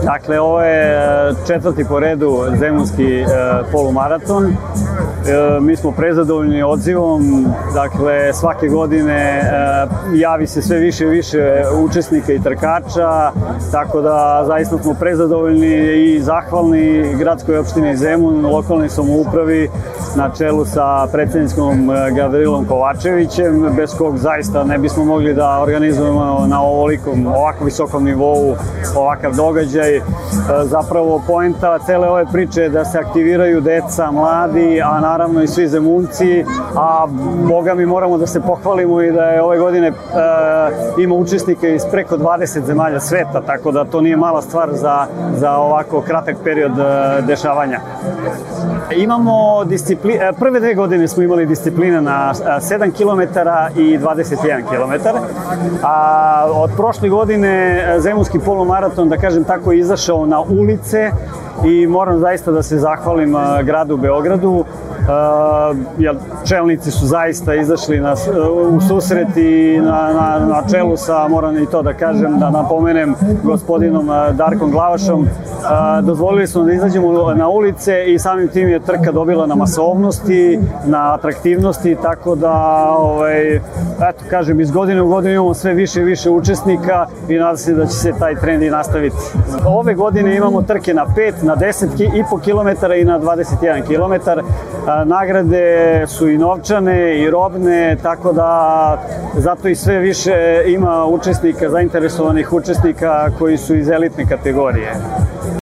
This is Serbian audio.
Dakle, ovo je četvrti po redu zemunski polumaraton. Mi smo prezadovoljni odzivom, dakle svake godine javi se sve više i više učesnika i trkača, tako da zaista smo prezadovoljni i zahvalni gradskoj opštini Zemun, lokalnoj samoupravi na čelu sa predsednicom Gavrilom Kovačevićem, bez kog zaista ne bismo mogli da organizujemo na ovako visokom nivou ovakav događaj. Zapravo poenta cele ove priče je da se aktiviraju deca, mladi, a naravno i svi Zemunci, a boga mi moramo da se pohvalimo i da je ove godine ima učesnika iz preko 20 zemalja sveta, tako da to nije mala stvar za ovako kratak period dešavanja. Imamo prve 2 godine smo imali discipline na 7 km i 21 km, a od prošle godine zemunski polumaraton, da kažem tako, je izašao na ulice i moram zaista da se zahvalim gradu Beogradu, jer čelnici su zaista izašli u susret i na čelu sa, moram i to da kažem, da napomenem, gospodinom Darkom Glavašom, dozvolili smo da izađemo na ulice i samim tim je trka dobila na masovnosti, na atraktivnosti, tako da, eto, kažem, iz godine u godinu imamo sve više i više učesnika i nadam se da će se taj trend i nastaviti. Ove godine imamo trke na 5, na 10,5 km i na 21 km. Nagrade su i novčane i robne, tako da zato i sve više ima učesnika, zainteresovanih učesnika koji su iz elitne kategorije.